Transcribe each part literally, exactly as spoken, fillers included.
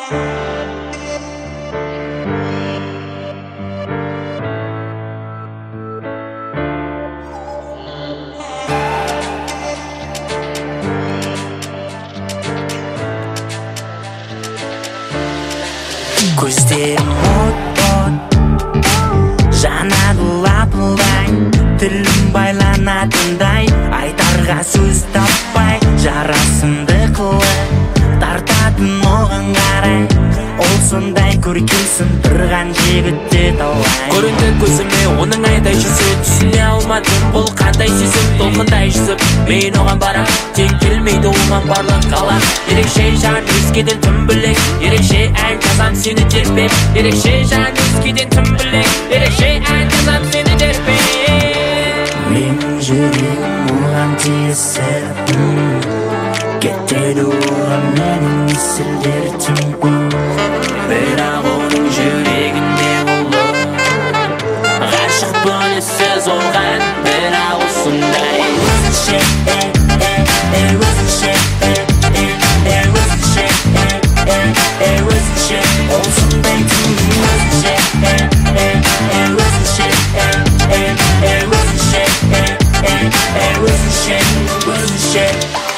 Көздерім от-от жанады лапылдай, тілім байланатындай, айтарға сөз таппай, жарасымды қылып тартатын оған қарай. Ол сондай көркемсін тұрған жігітте талай. Көрінді көзіме оның айдай жүзі, түсіне алмадым бұл қандай сезім. Толқындай жүзіп мен оған барам, тең келмейді оған барлық қалам. Ерекше жан өзгеден тым бөлек, ерекше ән жазам сені терпеп. Ерекше жан өзгеден тым бөлек, ерекше ән жазам сені терпеп. Менің жүрегім оған тиесіп, кетеді оған менің есілдер тым. Бірақ оның жүрегінде болып ғашықпын сіз оған, бірақ осындай өзінше, өзінше, өзінше, өзінше, ол сондай тым. Өзінше, өзінше, өзінше, өзінше, өзінше.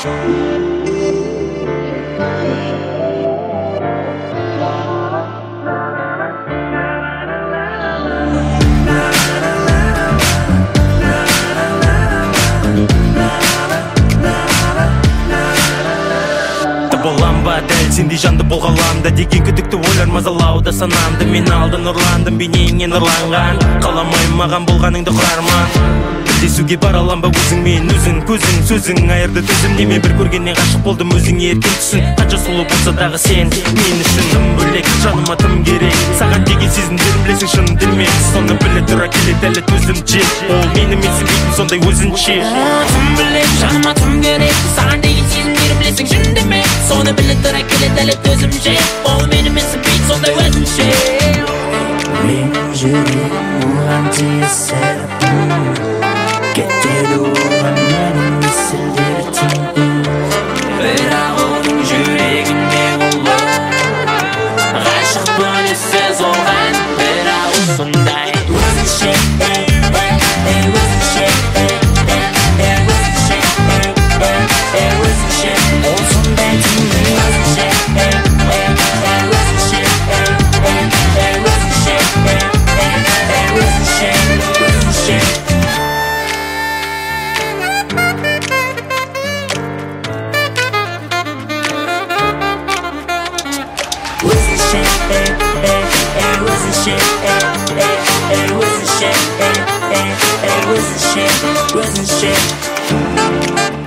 Болам ба дәл сендей жанды бұл ғаламда деген күдікті ойлар мазалауда санамды. Мен алдын ұрландым бейнеңнен ұрланған, қаламай маған болғаныңды құрарман. Кездесуге бара алам ба өзіңмен, өзің көзің сөзің айырды төзім. Неме бір көргеннен ғашық болдым өзіңе еркен түсін. Қанша сұлу болса дағы сен мен үшін тым бөлек, жаныма тым керек. Саған деген сезімдерім білесің шын демек, соны біле тұра келеді әлі төзімше. Ол мені менсінбейтін сондай өзінше. Тым бөлек, жаныма тым керек, саған деген сезімдерім білесің шын демек, соны біле тұра келеді әлі төзімше. Ол мені менсінбейтін сондай өзінше. Менің жүрегім оған тиесіп, кетеді оған менің есілдер тым. Бірақ оның жүрегінде болып ғашықпын сіз оған, бірақ осындай өзінше, өзінше, өзінше, өзінше, ол сондай тым. Өзінше, өзінше, өзінше, өзінше, өзінше. Wasn't shit, wasn't shit, wasn't shit.